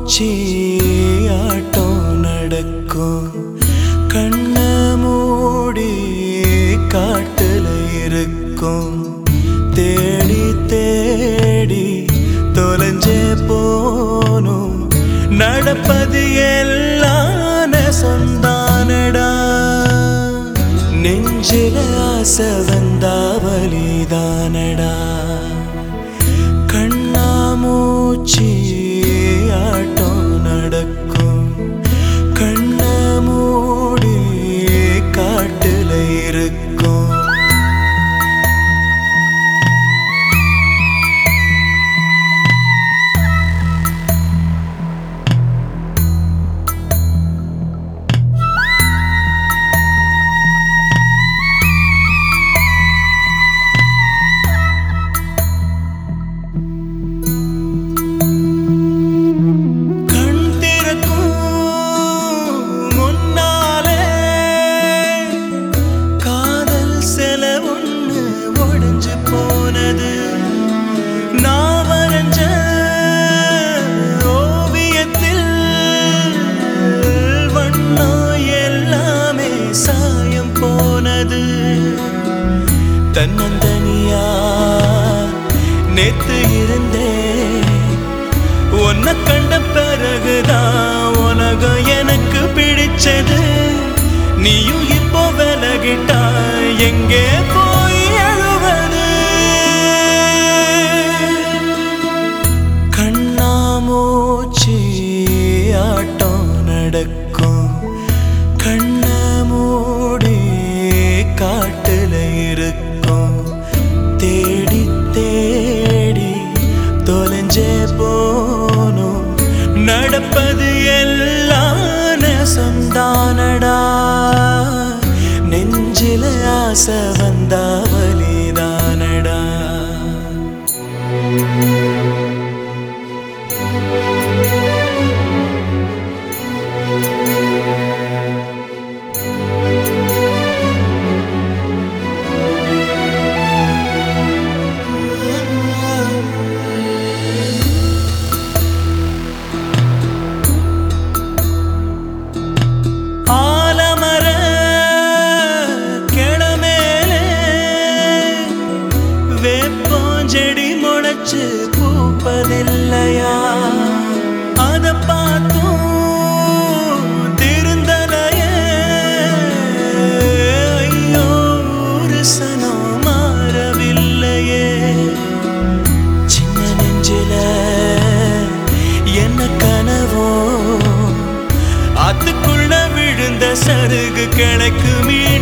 மூச்சி ஆட்டம் நடக்கும் கண்ண மூடி காட்டுல இருக்கும் தேடி தேடி தொலைஞ்சே போனும் நடப்பது எல்லாம் சொந்தானடா நெஞ்சில ஆசை வந்தா வலிதானடா கண்ணா மூச்சி ஆட்டம் நடக்கும் கண்ண மூடி காட்டுல இருக்கும் தன்னந்தனியா நேத்து இருந்தே உன்னை கண்ட பிறகுதான் உலகம் எனக்கு பிடிச்சது நீயும் இப்போ விலகிட்டா எங்கே போய் அழுவது கண்ணா மூச்சி ஆட்டம் நடக்கும் கண்ண மூடி காட்டுல இருக்கும் தேடி தேடி தொலைஞ்சே போனும் நடப்பது எல்லாம் சொந்தானடா நெஞ்சில ஆசை வந்தா வலிதானடா செடி முளைச்சு பூப்பதில்லையா அத பார்த்தும் திருந்தலையே ஐயோ ஒரு சனம் மாறவில்லையே சின்ன நெஞ்சில என்ன கனவோ அதுக்குள்ள விழுந்த சருகு கிழக்குமே